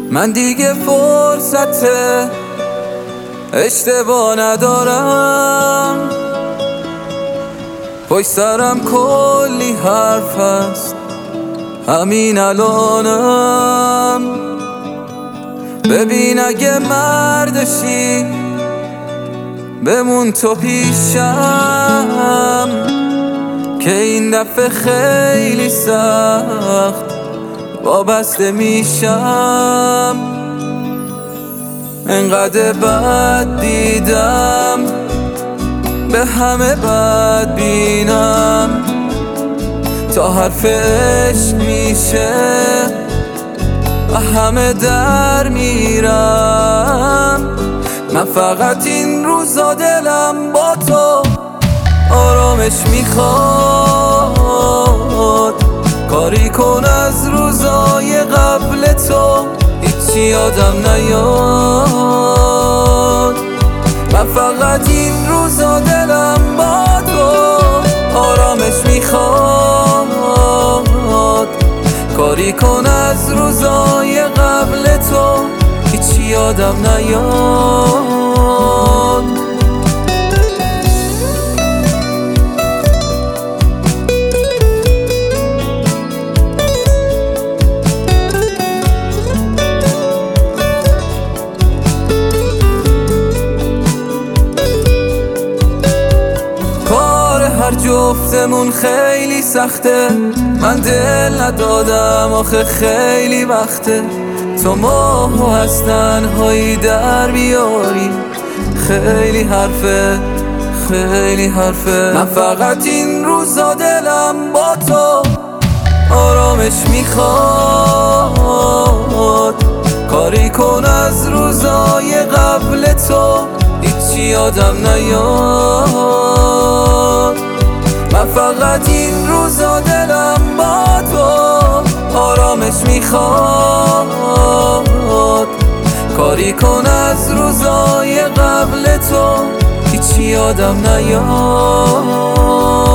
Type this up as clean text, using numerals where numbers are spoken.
من دیگه فرصت اشتباه ندارم، پشت سرم کلی حرف هست همین الانم. ببین اگه مردشی بمون تو پیشم، که این دفعه خیلی سخت وابسته میشم. انقدر بد دیدم به همه بد بینم، تا حرف عشق میشه و همه در میرم. من فقط این روزا دلم با تو آرامش میخواد. کاری کن از روزای قبل تو هیچی یادم نیاد. من فقط این روزا دلم با تو آرامش میخواد. کاری کن از روزای قبل تو هیچی یادم نیاد. هر جفتمون خیلی سخته، من دل ندادم آخه خیلی وقته. تو ماهو از تنهایی در بیاری، خیلی حرفه خیلی حرفه. من فقط این روزا دلم با تو آرامش میخواد. کاری کن از روزای قبل تو هیچی یادم نیاد. من فقط این روزا دلم با تو آرامش میخواد. کاری کن از روزای قبل تو هیچی یادم نیاد.